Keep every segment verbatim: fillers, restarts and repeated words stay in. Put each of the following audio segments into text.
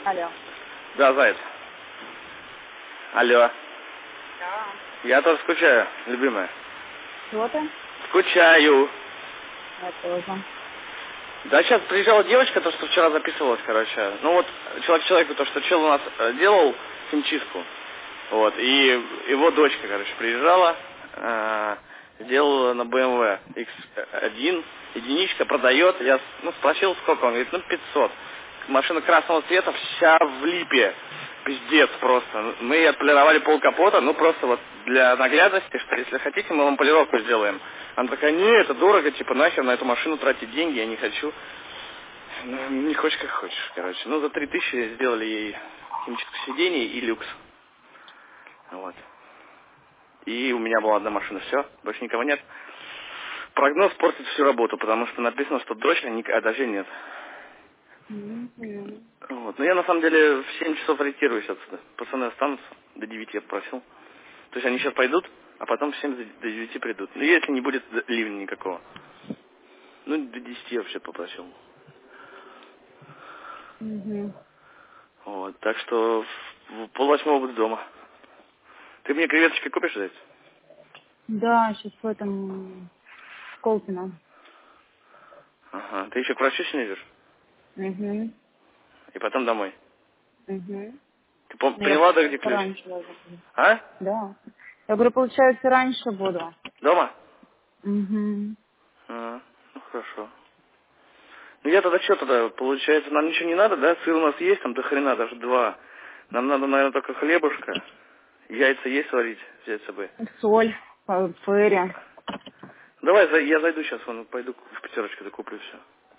Алло. Да, Заяц. Алло. Да. Я тоже скучаю, любимая. Что ты? Скучаю. Я тоже. Да, сейчас приезжала девочка, то, что вчера записывалась, короче. Ну вот, человек человеку, то, что чел у нас э, делал химчистку. Вот, и его дочка, короче, приезжала, э, сделала на бэ эм вэ икс один, единичка, продает. Я ну, спросил, сколько, он говорит, ну, пятьсот. Машина красного цвета, вся в липе. Пиздец просто. Мы ей отполировали пол капота, ну, просто вот для наглядности, что если хотите, мы вам полировку сделаем. Она такая, не, это дорого, типа, нахер на эту машину тратить деньги, я не хочу. Ну, не хочешь, как хочешь, короче. Ну, за три тысячи сделали ей химчистку сидений и люкс. Вот. И у меня была одна машина, все, больше никого нет. Прогноз портит всю работу, потому что написано, что дождь, а дождя нет. Mm-hmm. Вот. Но я на самом деле в семь часов ориентируюсь отсюда. Пацаны останутся, до девяти я попросил. То есть они сейчас пойдут, а потом в семь до девяти придут. Ну, если не будет ливня никакого. Ну, до десяти я вообще попросил. Mm-hmm. Вот. Так что в полвосьмого буду дома. Ты мне креветочки купишь, зайц? Да, сейчас в этом в Колпино. Ага. Ты еще к врачу сегодня идешь? Угу. И потом домой. Угу. Ты пом- Я, поняла, да, где получается, ключ? раньше даже буду. А? Да. Я говорю, получается, раньше буду. Дома? Угу. А, ну хорошо. Ну я тогда что тогда? Получается, нам ничего не надо, да? Сыр у нас есть, там до хрена, даже два. Нам надо, наверное, только хлебушка. Яйца есть сварить, взять с собой. Соль, э, фэри. Давай, за- я зайду сейчас, вон, пойду в пятерочку докуплю все.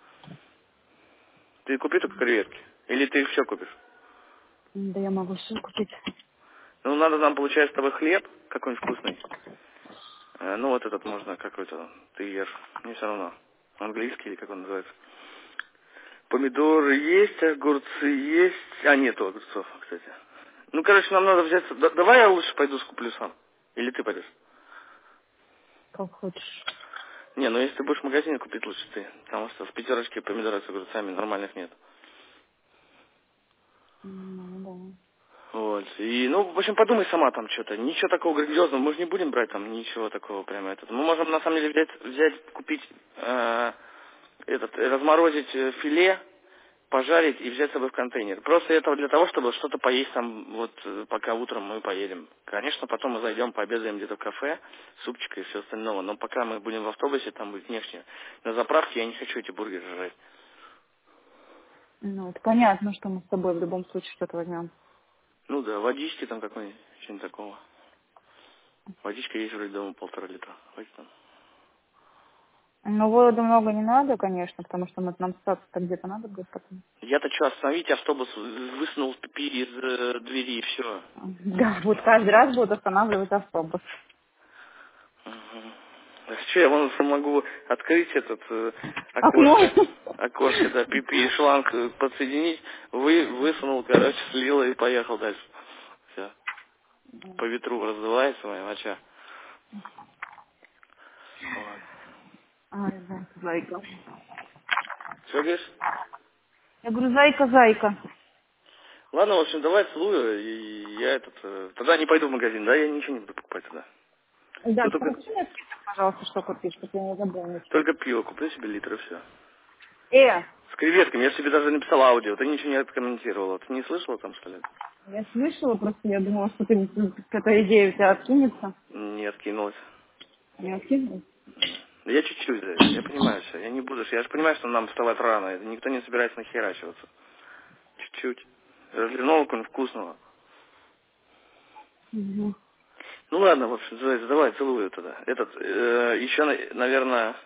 Ты купи только креветки. Или ты их все купишь? Да я могу все купить. Ну, надо нам, получается, с тобой хлеб какой-нибудь вкусный. Э, ну, вот этот можно какой-то, ты ешь. Мне все равно. Английский или как он называется. Помидоры есть, огурцы есть. А, нету огурцов, кстати. Ну, короче, нам надо взять... Да- давай я лучше пойду скуплю сам. Или ты пойдешь? Как хочешь. Не, ну если ты будешь в магазине купить, лучше ты. Потому что в пятерочке помидоры с огурцами нормальных нет. Ну, Вот. И, ну, в общем, подумай сама там что-то. Ничего такого грандиозного. Мы же не будем брать там ничего такого прямо. Это. Мы можем, на самом деле, взять, взять купить, э, этот, разморозить э, филе, пожарить и взять с собой в контейнер. Просто это для того, чтобы что-то поесть там, вот, э, пока утром мы поедем. Конечно, потом мы зайдем, пообедаем где-то в кафе, супчика и все остальное. Но пока мы будем в автобусе, там будет нефть. На заправке я не хочу эти бургеры жрать. ну, это понятно, что мы с тобой в любом случае что-то возьмем. Ну да, водички там какой-нибудь, что-нибудь такого. Водичка есть вроде дома полтора литра. Хватит там. Ну, воду много не надо, конечно, потому что мы, нам статься где-то надо будет потом. Я-то что, остановить автобус, высунул пипи из э, двери и все. Да, вот каждый раз будут останавливать автобус. Что, я вон могу открыть этот э, Окно. окошко, окошко, да, пипи и шланг э, подсоединить, вы, высунул, короче, слил и поехал дальше. Все. По ветру раздувается моя моча. Вот. Ай, да, зайка. Что говоришь? Я говорю, зайка, зайка. Ладно, в общем, давай целую, и я этот... э, тогда не пойду в магазин, да, я ничего не буду покупать тогда. Да, Ну, ты только, напиши мне список, пожалуйста, что купить, чтобы я не забыла ничего. только пиво, куплю себе литр и все. Э, С креветками, я себе даже написал аудио, ты ничего не откомментировала. Ты не слышала там, что ли? я слышала, просто я думала, что ты, эта идея у тебя откинется. Не откинулась. Не откинулась? Да я чуть-чуть, да, я понимаю все, я не буду, я же понимаю, что нам вставать рано, это никто не собирается нахерачиваться. Чуть-чуть. Развернул какого-нибудь вкусного. Угу. Ну ладно, в общем, давай, давай целую тогда. Этот, э, еще, на- наверное,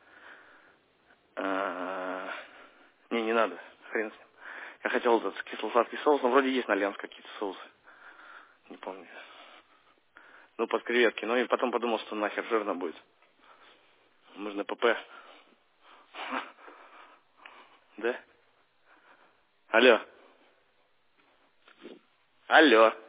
э, не, не надо, хрен с ним. Я хотел этот кисло-сладкий соус, но вроде есть на Ленс какие-то соусы. Не помню. Ну, под креветки. Ну и потом подумал, что нахер жирно будет. Можно ПП. Да? Алло. Алло.